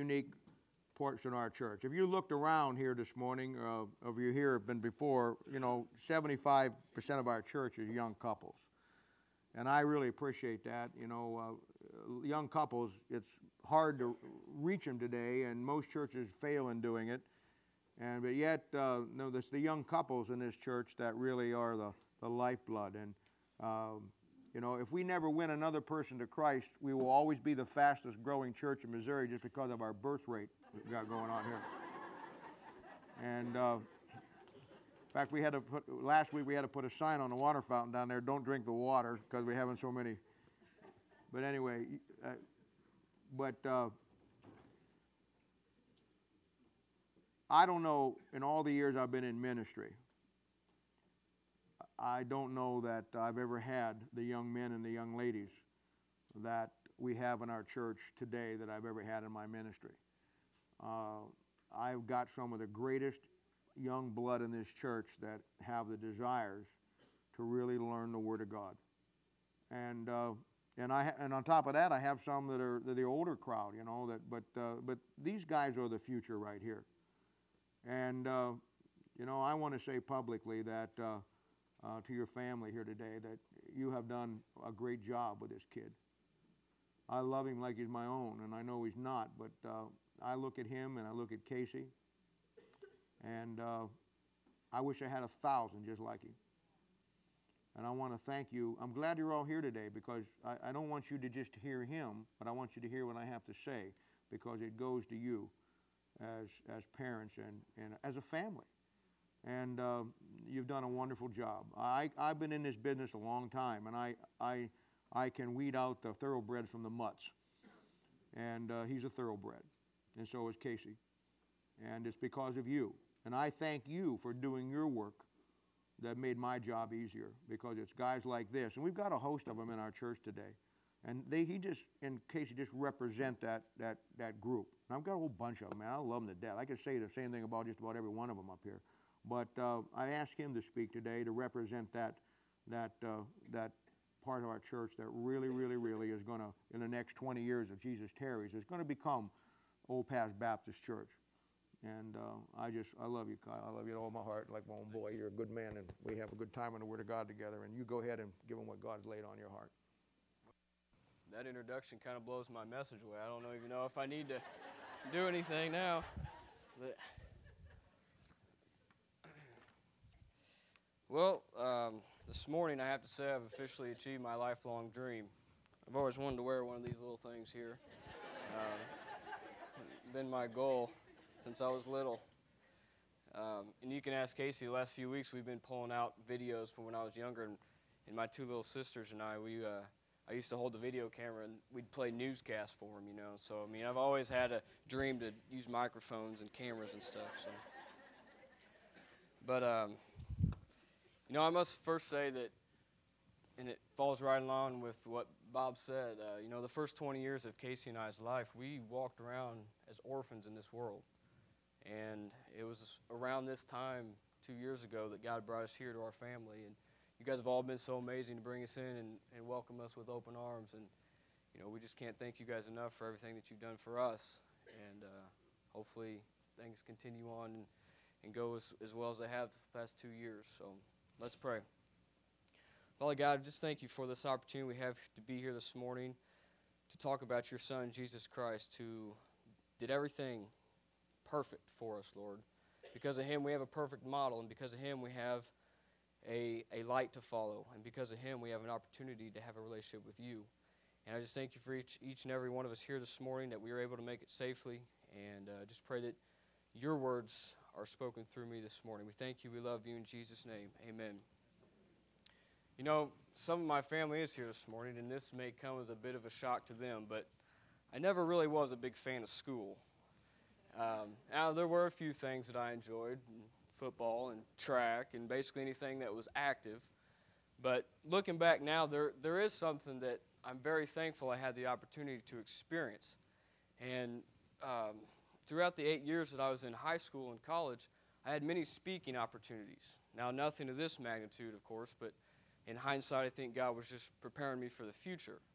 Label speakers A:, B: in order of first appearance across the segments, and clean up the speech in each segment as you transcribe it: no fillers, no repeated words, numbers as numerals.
A: unique portion of our church. If you looked around here this morning, of you here have been before, 75% of our church is young couples. And I really appreciate that. Young couples, it's hard to reach them today, and most churches fail in doing it. But yet, there's the young couples in this church that really are the lifeblood. And, if we never win another person to Christ, we will always be the fastest growing church in Missouri just because of our birth rate we've got going on here. And in fact, last week we had to put a sign on the water fountain down there, don't drink the water, because we're having so many. But anyway, I don't know, in all the years I've been in ministry, I don't know that I've ever had the young men and the young ladies that we have in our church today that I've ever had in my ministry. I've got some of the greatest young blood in this church that have the desires to really learn the Word of God. And on top of that, I have some that are the older crowd, but these guys are the future right here. And I want to say publicly that to your family here today that you have done a great job with this kid. I love him like he's my own, and I know he's not, but I look at him and I look at Casey, and I wish I had 1,000 just like him. And I want to thank you. I'm glad you're all here today, because I don't want you to just hear him, but I want you to hear what I have to say, because it goes to you as parents and as a family. And you've done a wonderful job. I've been in this business a long time, and I can weed out the thoroughbreds from the mutts. And he's a thoroughbred, and so is Casey. And it's because of you. And I thank you for doing your work that made my job easier, because it's guys like this. And we've got a host of them in our church today. And he and Casey just represent that group. And I've got a whole bunch of them, man. I love them to death. I could say the same thing about just about every one of them up here. But I asked him to speak today to represent that part of our church that really, really, really is going to, in the next 20 years, if Jesus tarries, is going to become Old Pass Baptist Church. And I love you, Kyle. I love you with all my heart, like my own boy. You're a good man, and we have a good time in the Word of God together. And you go ahead and give him what God's laid on your heart.
B: That introduction kind of blows my message away. I don't even know if I need to do anything now. But well, this morning I have to say I've officially achieved my lifelong dream. I've always wanted to wear one of these little things here. Been my goal since I was little. And you can ask Casey, the last few weeks we've been pulling out videos from when I was younger, and my two little sisters and I used to hold the video camera and we'd play newscasts for them, So, I've always had a dream to use microphones and cameras and stuff, so. But, I must first say that, and it falls right along with what Bob said, the first 20 years of Casey and I's life, we walked around as orphans in this world. And it was around this time, 2 years ago, that God brought us here to our family. And you guys have all been so amazing to bring us in and welcome us with open arms. And, we just can't thank you guys enough for everything that you've done for us. And hopefully things continue on and go as well as they have the past 2 years. So let's pray. Father God, just thank you for this opportunity we have to be here this morning to talk about your Son, Jesus Christ, who did everything perfect for us, Lord. Because of him, we have a perfect model, and because of him, we have a light to follow, and because of him, we have an opportunity to have a relationship with you. And I just thank you for each and every one of us here this morning, that we were able to make it safely, and just pray that your words are spoken through me this morning. We thank you, we love you, in Jesus' name, amen. Some of my family is here this morning, and this may come as a bit of a shock to them, but I never really was a big fan of school. Now, there were a few things that I enjoyed, football and track and basically anything that was active. But looking back now, there is something that I'm very thankful I had the opportunity to experience. And throughout the 8 years that I was in high school and college, I had many speaking opportunities. Now, nothing of this magnitude, of course, but in hindsight, I think God was just preparing me for the future.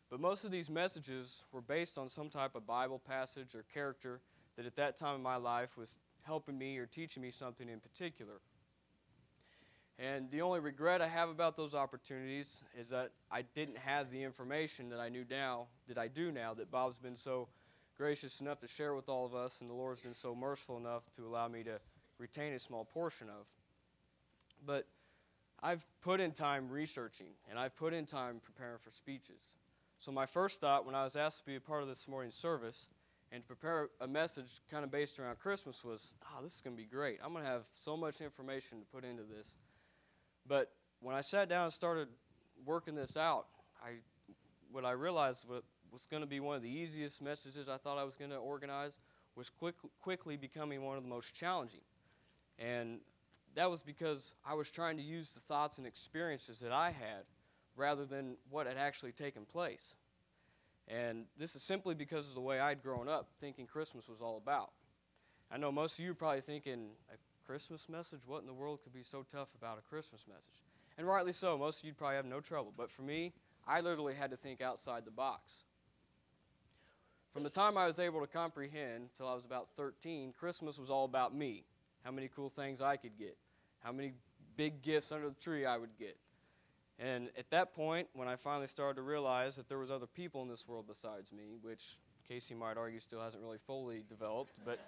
B: But most of these messages were based on some type of Bible passage or character that at that time in my life was helping me or teaching me something in particular. And the only regret I have about those opportunities is that I didn't have the information that I do now, that Bob's been so gracious enough to share with all of us, and the Lord's been so merciful enough to allow me to retain a small portion of. But I've put in time researching, and I've put in time preparing for speeches. So my first thought when I was asked to be a part of this morning's service and to prepare a message kind of based around Christmas was, this is going to be great. I'm going to have so much information to put into this. But when I sat down and started working this out, what I realized was going to be one of the easiest messages I thought I was going to organize was quickly becoming one of the most challenging. And that was because I was trying to use the thoughts and experiences that I had rather than what had actually taken place. And this is simply because of the way I'd grown up thinking Christmas was all about. I know most of you are probably thinking, a Christmas message? What in the world could be so tough about a Christmas message? And rightly so, most of you probably have no trouble. But for me, I literally had to think outside the box. From the time I was able to comprehend till I was about 13, Christmas was all about me. How many cool things I could get. How many big gifts under the tree I would get. And at that point, when I finally started to realize that there was other people in this world besides me, which Casey might argue still hasn't really fully developed, but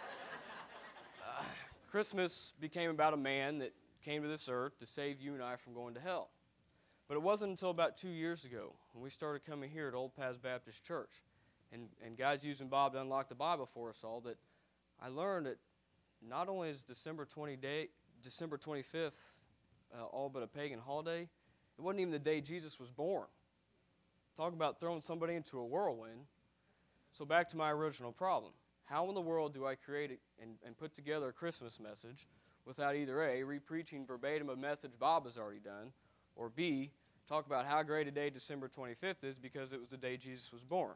B: Christmas became about a man that came to this earth to save you and I from going to hell. But it wasn't until about 2 years ago when we started coming here at Old Paths Baptist Church, and God's using Bob to unlock the Bible for us all, that I learned that not only is December 25th all but a pagan holiday, it wasn't even the day Jesus was born. Talk about throwing somebody into a whirlwind. So back to my original problem. How in the world do I create and put together a Christmas message without either A, re-preaching verbatim a message Bob has already done, or B, talk about how great a day December 25th is because it was the day Jesus was born?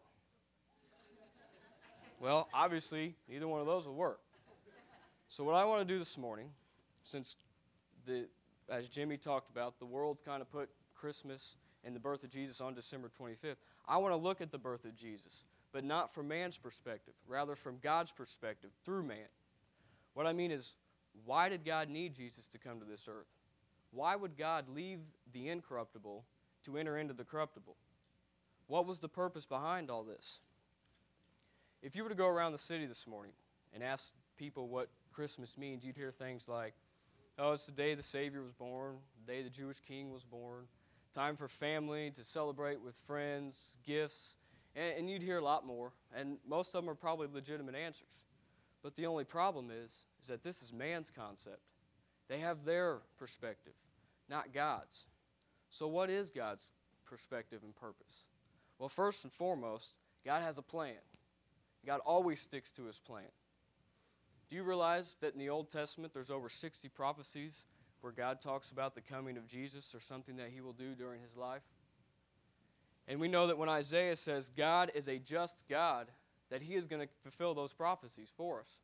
B: Well, obviously, neither one of those will work. So what I want to do this morning, since as Jimmy talked about, the world's kind of put Christmas and the birth of Jesus on December 25th. I want to look at the birth of Jesus, but not from man's perspective, rather from God's perspective, through man. What I mean is, why did God need Jesus to come to this earth? Why would God leave the incorruptible to enter into the corruptible? What was the purpose behind all this? If you were to go around the city this morning and ask people what Christmas means, you'd hear things like, it's the day the Savior was born, the day the Jewish king was born, time for family to celebrate with friends, gifts, and you'd hear a lot more, and most of them are probably legitimate answers. But the only problem is that this is man's concept. They have their perspective, not God's. So what is God's perspective and purpose? Well, first and foremost, God has a plan. God always sticks to his plan. Do you realize that in the Old Testament there's over 60 prophecies where God talks about the coming of Jesus or something that he will do during his life? And we know that when Isaiah says God is a just God, that he is going to fulfill those prophecies for us.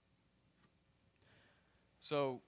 B: So,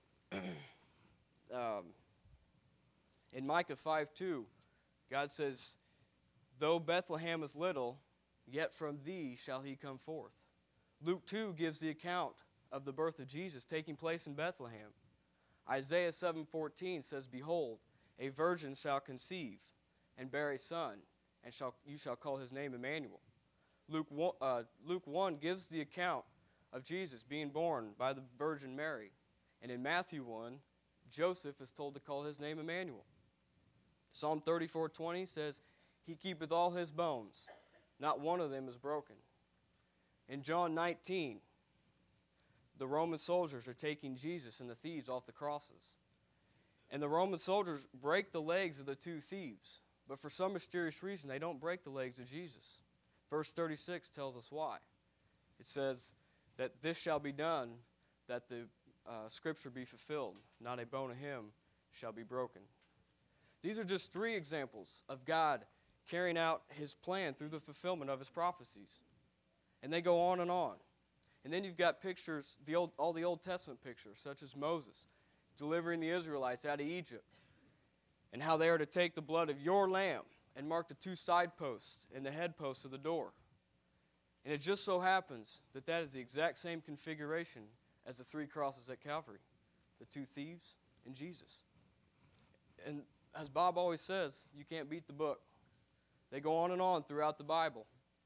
B: in Micah 5:2, God says, though Bethlehem is little, yet from thee shall he come forth. Luke 2 gives the account of the birth of Jesus taking place in Bethlehem. Isaiah 7:14 says, behold, a virgin shall conceive and bear a son, and you shall call his name Emmanuel. Luke 1 gives the account of Jesus being born by the Virgin Mary. And in Matthew 1, Joseph is told to call his name Emmanuel. Psalm 34:20 says, he keepeth all his bones, not one of them is broken. In John 19, the Roman soldiers are taking Jesus and the thieves off the crosses. And the Roman soldiers break the legs of the two thieves. But for some mysterious reason, they don't break the legs of Jesus. Verse 36 tells us why. It says that this shall be done, that the scripture be fulfilled. Not a bone of him shall be broken. These are just three examples of God carrying out his plan through the fulfillment of his prophecies. And they go on and on. And then you've got pictures, all the Old Testament pictures, such as Moses delivering the Israelites out of Egypt, and how they are to take the blood of your lamb and marked the 2 side posts and the head posts of the door. And it just so happens that that is the exact same configuration as the 3 crosses at Calvary, the 2 thieves and Jesus. And as Bob always says, you can't beat the book. They go on and on throughout the Bible.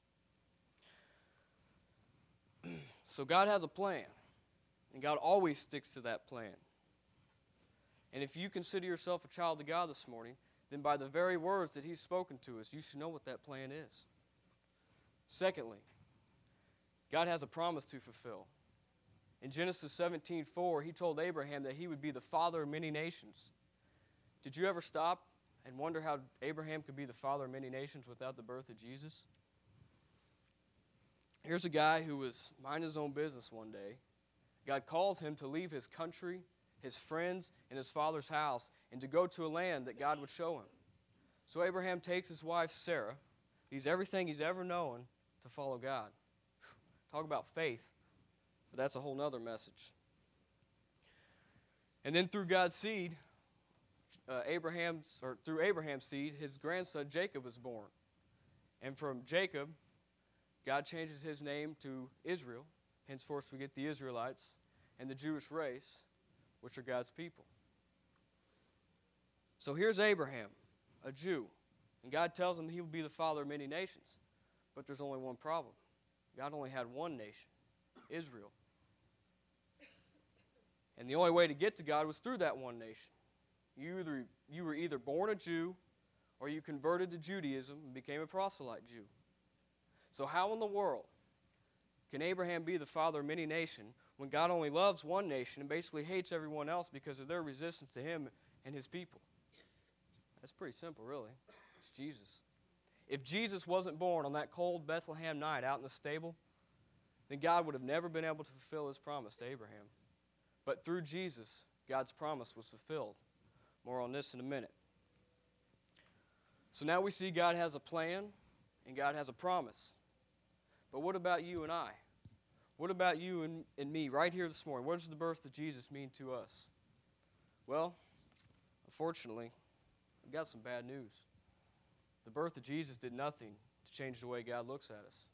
B: So God has a plan, and God always sticks to that plan. And if you consider yourself a child of God this morning, then by the very words that He's spoken to us, you should know what that plan is. Secondly, God has a promise to fulfill. In Genesis 17:4, He told Abraham that he would be the father of many nations. Did you ever stop and wonder how Abraham could be the father of many nations without the birth of Jesus? Here's a guy who was minding his own business one day. God calls him to leave his country, his friends, and his father's house, and to go to a land that God would show him. So Abraham takes his wife Sarah, leaves everything he's ever known, to follow God. Talk about faith, but that's a whole nother message. And then through God's seed, through Abraham's seed, his grandson Jacob was born. And from Jacob, God changes his name to Israel. Henceforth we get the Israelites and the Jewish race, which are God's people. So here's Abraham, a Jew, and God tells him he will be the father of many nations. But there's only one problem. God only had one nation, Israel. And the only way to get to God was through that one nation. You were either born a Jew or you converted to Judaism and became a proselyte Jew. So how in the world can Abraham be the father of many nations when God only loves one nation and basically hates everyone else because of their resistance to Him and His people? That's pretty simple, really. It's Jesus. If Jesus wasn't born on that cold Bethlehem night out in the stable, then God would have never been able to fulfill His promise to Abraham. But through Jesus, God's promise was fulfilled. More on this in a minute. So now we see God has a plan and God has a promise. But what about you and I? What about you and me right here this morning? What does the birth of Jesus mean to us? Well, unfortunately, I've got some bad news. The birth of Jesus did nothing to change the way God looks at us.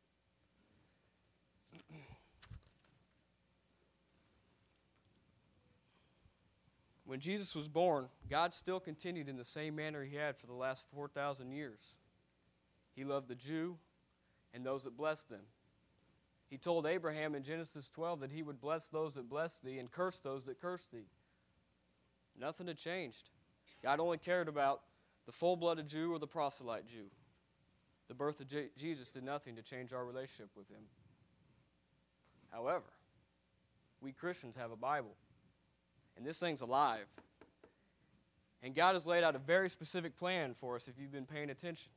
B: When Jesus was born, God still continued in the same manner He had for the last 4,000 years. He loved the Jew and those that blessed them. He told Abraham in Genesis 12 that He would bless those that bless thee and curse those that curse thee. Nothing had changed. God only cared about the full-blooded Jew or the proselyte Jew. The birth of Jesus did nothing to change our relationship with Him. However, we Christians have a Bible, and this thing's alive. And God has laid out a very specific plan for us if you've been paying attention.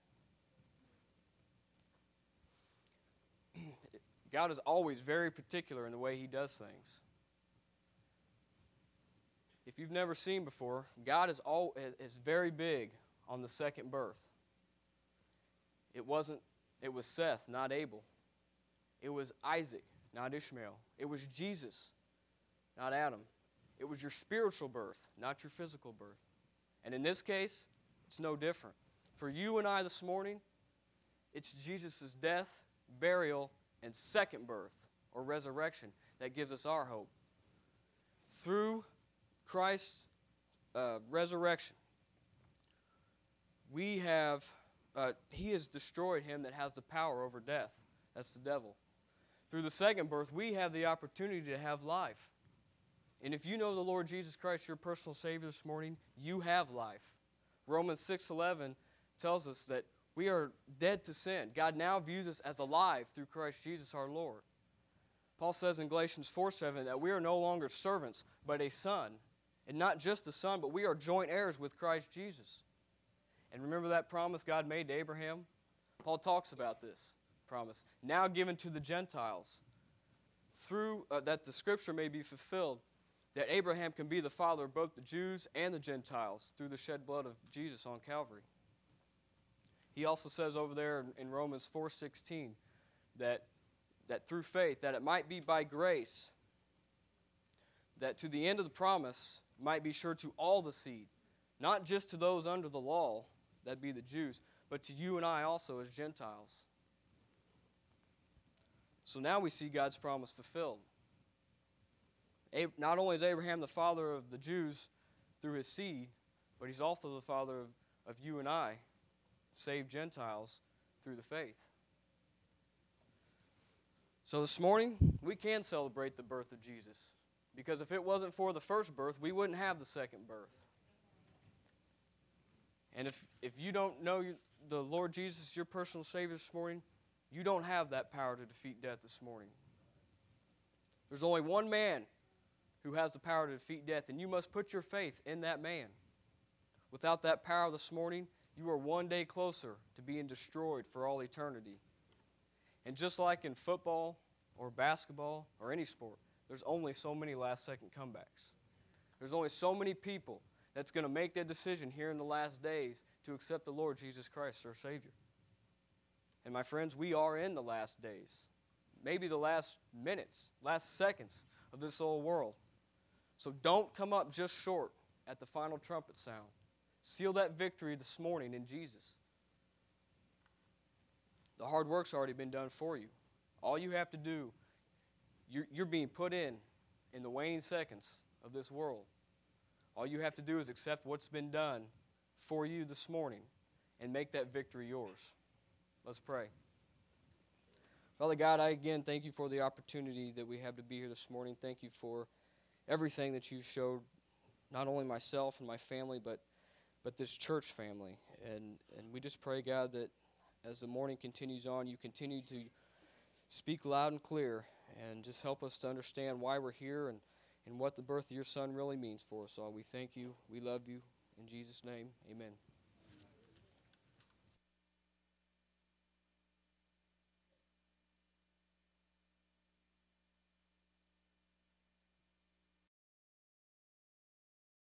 B: God is always very particular in the way He does things. If you've never seen before, God is very big on the second birth. It was Seth, not Abel. It was Isaac, not Ishmael. It was Jesus, not Adam. It was your spiritual birth, not your physical birth. And in this case, it's no different. For you and I this morning, it's Jesus' death, burial, and second birth, or resurrection, that gives us our hope. Through Christ's resurrection, He has destroyed him that has the power over death. That's the devil. Through the second birth, we have the opportunity to have life. And if you know the Lord Jesus Christ, your personal Savior this morning, you have life. Romans 6:11 tells us that we are dead to sin. God now views us as alive through Christ Jesus our Lord. Paul says in Galatians 4:7 that we are no longer servants, but a son. And not just a son, but we are joint heirs with Christ Jesus. And remember that promise God made to Abraham? Paul talks about this promise. Now given to the Gentiles, through that the Scripture may be fulfilled, that Abraham can be the father of both the Jews and the Gentiles through the shed blood of Jesus on Calvary. He also says over there in Romans 4:16 that through faith, that it might be by grace, that to the end of the promise might be sure to all the seed, not just to those under the law, that'd be the Jews, but to you and I also as Gentiles. So now we see God's promise fulfilled. Not only is Abraham the father of the Jews through his seed, but he's also the father of you and I, saved Gentiles, through the faith. So this morning, we can celebrate the birth of Jesus, because if it wasn't for the first birth, we wouldn't have the second birth. And if you don't know the Lord Jesus, your personal Savior this morning, you don't have that power to defeat death this morning. There's only one man who has the power to defeat death, and you must put your faith in that man. Without that power this morning, you are one day closer to being destroyed for all eternity. And just like in football or basketball or any sport, there's only so many last-second comebacks. There's only so many people that's going to make that decision here in the last days to accept the Lord Jesus Christ, our Savior. And my friends, we are in the last days. Maybe the last minutes, last seconds of this old world. So don't come up just short at the final trumpet sound. Seal that victory this morning in Jesus. The hard work's already been done for you. All you have to do, you're being put in the waning seconds of this world. All you have to do is accept what's been done for you this morning and make that victory yours. Let's pray. Father God, I again thank you for the opportunity that we have to be here this morning. Thank you for everything that you've showed, not only myself and my family, but this church family. And we just pray, God, that as the morning continues on, you continue to speak loud and clear and just help us to understand why we're here and what the birth of your Son really means for us all. We thank you. We love you. In Jesus' name, amen.